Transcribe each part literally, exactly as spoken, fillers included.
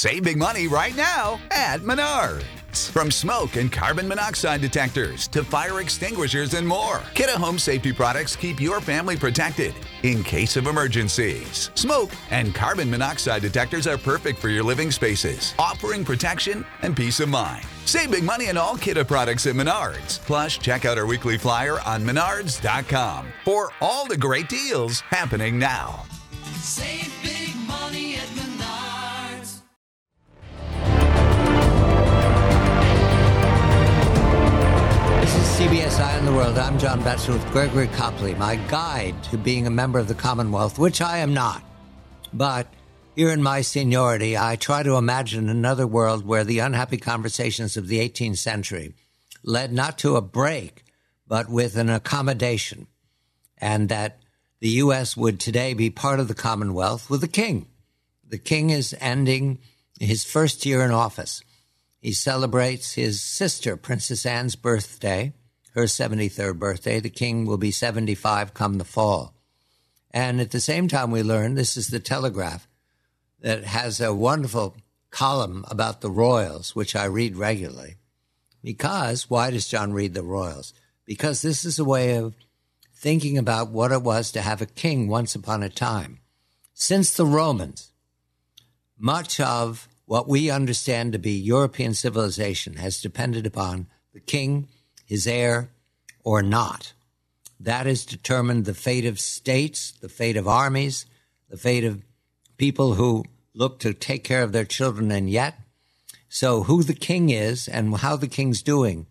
Save big money right now at Menards. From smoke and carbon monoxide detectors to fire extinguishers and more, Kidde Home Safety products keep your family protected in case of emergencies. Smoke and carbon monoxide detectors are perfect for your living spaces, offering protection and peace of mind. Save big money on all Kidde products at Menards. Plus, check out our weekly flyer on menards dot com for all the great deals happening now. Save big money at Menards. This is C B S Eye on the World. I'm John Batchelor with Gregory Copley, my guide to being a member of the Commonwealth, which I am not. But here in my seniority, I try to imagine another world where the unhappy conversations of the eighteenth century led not to a break, but with an accommodation, and that the U S would today be part of the Commonwealth with the king. The king is ending his first year in office. He celebrates his sister, Princess Anne's birthday, her seventy-third birthday. The king will be seventy-five come the fall. And at the same time, we learn, this is the Telegraph, that has a wonderful column about the royals, which I read regularly. Because, why does John read the royals? Because this is a way of thinking about what it was to have a king once upon a time. Since the Romans, much of what we understand to be European civilization has depended upon the king, his heir, or not. That has determined the fate of states, the fate of armies, the fate of people who look to take care of their children, and yet, so who the king is and how the king's doing,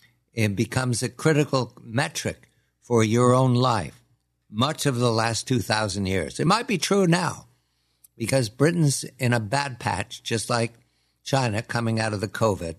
it becomes a critical metric for your own life. Much of the last two thousand years. It might be true now, because Britain's in a bad patch, just like China coming out of the COVID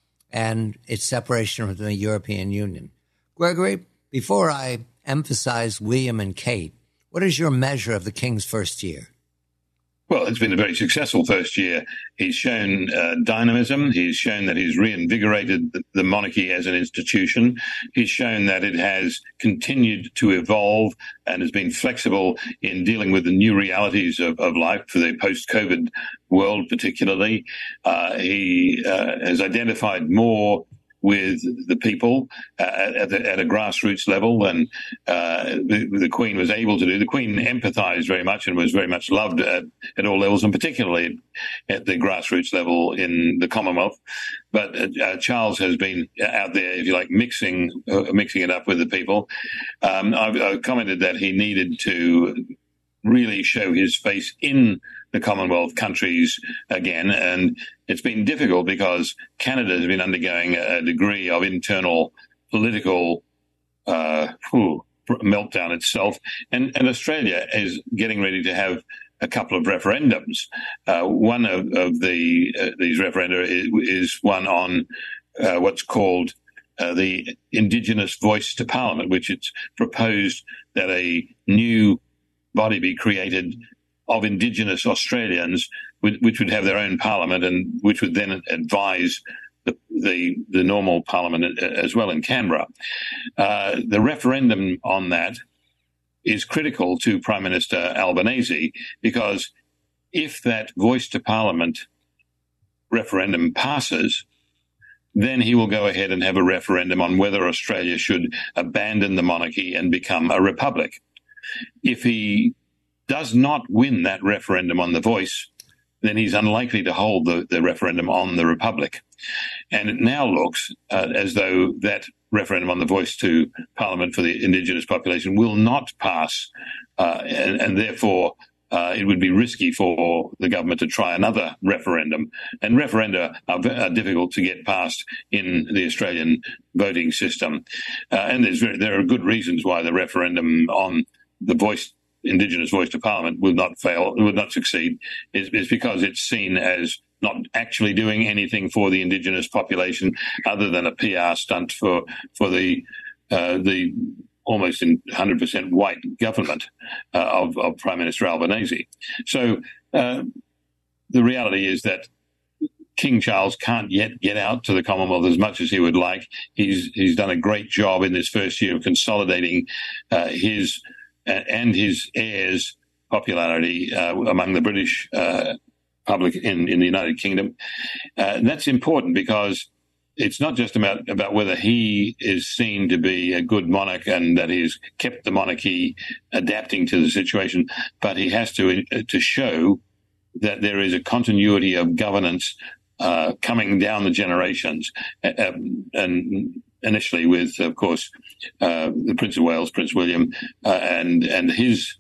and its separation from the European Union. Gregory, before I emphasize William and Kate, what is your measure of the king's first year? Well, it's been a very successful first year. He's shown uh, dynamism. He's shown that he's reinvigorated the, the monarchy as an institution. He's shown that it has continued to evolve and has been flexible in dealing with the new realities of, of life for the post-COVID world, particularly. Uh, he uh, has identified more with the people uh, at, the, at a grassroots level than uh, the, the Queen was able to do. The Queen empathized very much and was very much loved at, at all levels, and particularly at the grassroots level in the Commonwealth. But uh, Charles has been out there, if you like, mixing uh, mixing it up with the people. Um, I've, I've commented that he needed to really show his face in the Commonwealth countries again. And it's been difficult because Canada has been undergoing a degree of internal political uh, whew, meltdown itself. And, and Australia is getting ready to have a couple of referendums. Uh, one of, of the uh, these referenda is, is one on uh, what's called uh, the Indigenous Voice to Parliament, which it's proposed that a new body be created of Indigenous Australians, which would have their own parliament and which would then advise the the, the normal parliament as well in Canberra. Uh, the referendum on that is critical to Prime Minister Albanese, because if that voice to parliament referendum passes, then he will go ahead and have a referendum on whether Australia should abandon the monarchy and become a republic. If he does not win that referendum on the voice, then he's unlikely to hold the, the referendum on the republic. And it now looks uh, as though that referendum on the voice to Parliament for the Indigenous population will not pass, uh, and, and therefore uh, it would be risky for the government to try another referendum. And referenda are, are difficult to get passed in the Australian voting system. Uh, and there's very, there are good reasons why the referendum on the voice Indigenous voice to Parliament will not fail, will not succeed, is, is because it's seen as not actually doing anything for the Indigenous population other than a P R stunt for for the uh, the almost one hundred percent white government uh, of, of Prime Minister Albanese. So uh, the reality is that King Charles can't yet get out to the Commonwealth as much as he would like. He's he's done a great job in this first year of consolidating uh, his and his heirs' popularity uh, among the British uh, public in, in the United Kingdom. Uh, and that's important because it's not just about, about whether he is seen to be a good monarch and that he's kept the monarchy adapting to the situation, but he has to to show that there is a continuity of governance uh, coming down the generations, uh, and initially with, of course, uh, the Prince of Wales, Prince William, uh, and and his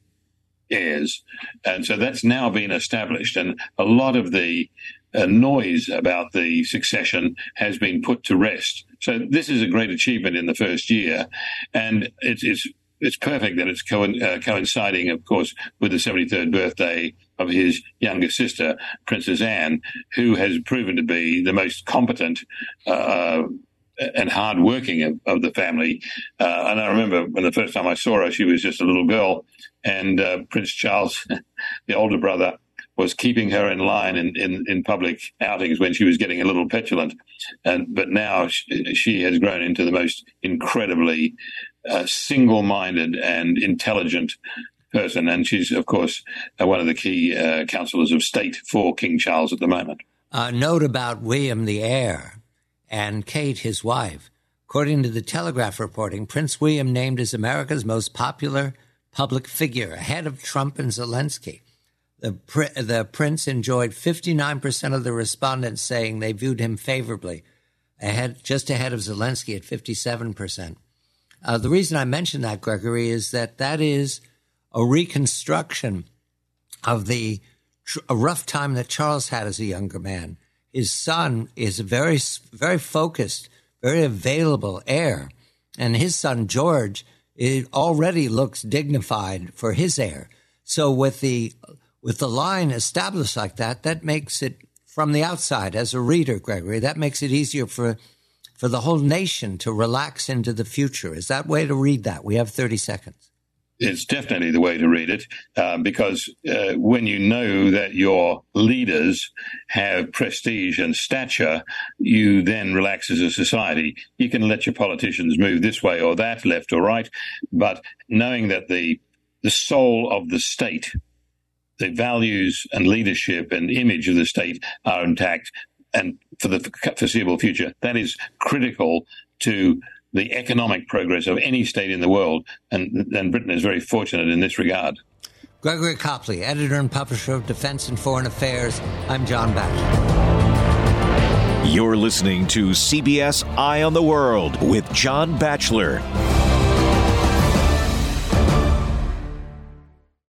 heirs. And so that's now been established, and a lot of the uh, noise about the succession has been put to rest. So this is a great achievement in the first year, and it's it's, it's perfect that it's co- uh, coinciding, of course, with the seventy-third birthday of his younger sister, Princess Anne, who has proven to be the most competent uh, and hardworking of, of the family. Uh, and I remember when the first time I saw her, she was just a little girl, and uh, Prince Charles, the older brother, was keeping her in line in, in, in public outings when she was getting a little petulant. And but now she, she has grown into the most incredibly uh, single-minded and intelligent person. And she's, of course, uh, one of the key uh, counselors of state for King Charles at the moment. A note about William, the heir, and Kate, his wife. According to the Telegraph reporting, Prince William named as America's most popular public figure, ahead of Trump and Zelensky. The, pr- the prince enjoyed fifty-nine percent of the respondents saying they viewed him favorably, ahead, just ahead of Zelensky at fifty-seven percent. Uh, the reason I mention that, Gregory, is that that is a reconstruction of the tr- a rough time that Charles had as a younger man. His son is a very, very focused, very available heir, and his son George it already looks dignified for his heir. So with the with the line established like that, that makes it, from the outside, as a reader, Gregory, that makes it easier for for the whole nation to relax into the future. Is that way to read that? We have thirty seconds. It's definitely the way to read it, uh, because uh, when you know that your leaders have prestige and stature, you then relax as a society. You can let your politicians move this way or that, left or right, but knowing that the the soul of the state, the values and leadership and image of the state are intact, and for the foreseeable future, that is critical to the economic progress of any state in the world, and, and Britain is very fortunate in this regard. Gregory Copley, editor and publisher of Defense and Foreign Affairs. I'm John Batchelor. You're listening to C B S Eye on the World with John Batchelor.